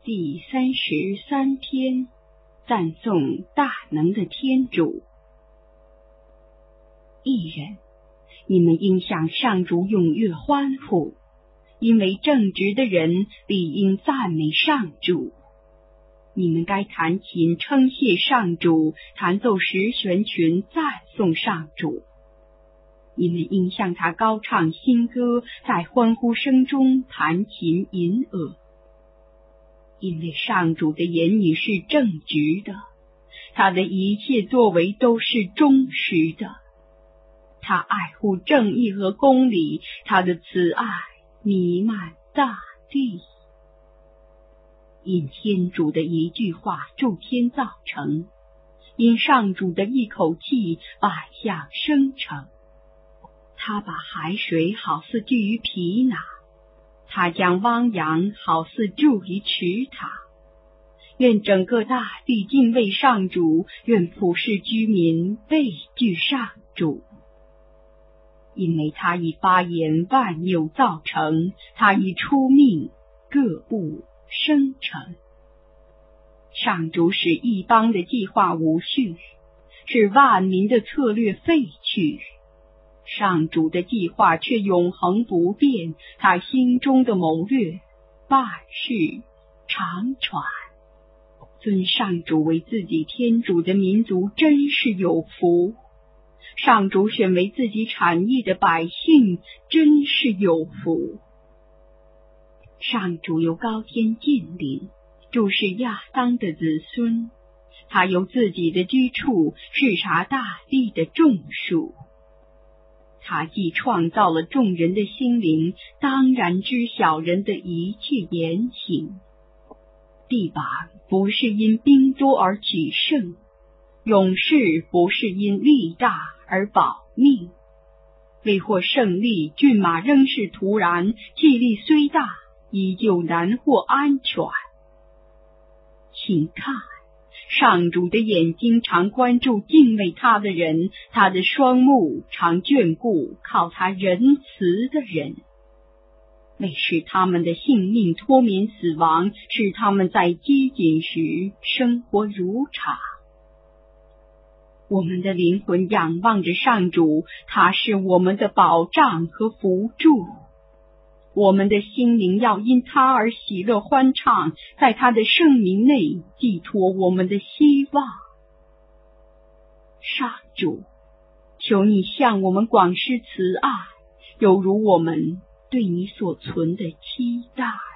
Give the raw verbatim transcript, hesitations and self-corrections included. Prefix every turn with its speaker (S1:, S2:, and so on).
S1: 第三十三篇，赞颂大能的天主。艺人，你们应向上主踊跃欢呼，因为正直的人理应赞美上主。你们该弹琴称谢上主，弹奏十弦群赞颂上主。你们应向他高唱新歌，在欢呼声中弹琴吟额。因为上主的言语是正直的，他的一切作为都是忠实的。他爱护正义和公理，他的慈爱弥漫大地。因天主的一句话诸天造成，因上主的一口气百象生成。他把海水好似聚于皮囊，他将汪洋好似注于池塘。愿整个大地敬畏上主，愿普世居民畏惧上主。因为他以发言万有造成，他以出命各物生成。上主使一邦的计划无序，使万民的策略废去。上主的计划却永恒不变，他心中的谋略万世长传。尊上主为自己天主的民族真是有福，上主选为自己产业的百姓真是有福。上主由高天近临，注视亚当的子孙，他由自己的居处视察大地的众数。他既创造了众人的心灵，当然知晓人的一切言行。地板不是因兵多而取胜，勇士不是因力大而保命。为获胜利，骏马仍是徒然，气力虽大，依旧难获安全。请看，上主的眼睛常关注敬畏他的人，他的双目常眷顾靠他仁慈的人，为使他们的性命脱免死亡，使他们在饥馑时生活如常。我们的灵魂仰望着上主，他是我们的保障和扶助。我们的心灵要因他而喜乐欢畅，在他的圣名内寄托我们的希望。上主，求你向我们广施慈爱，犹如我们对你所存的期待。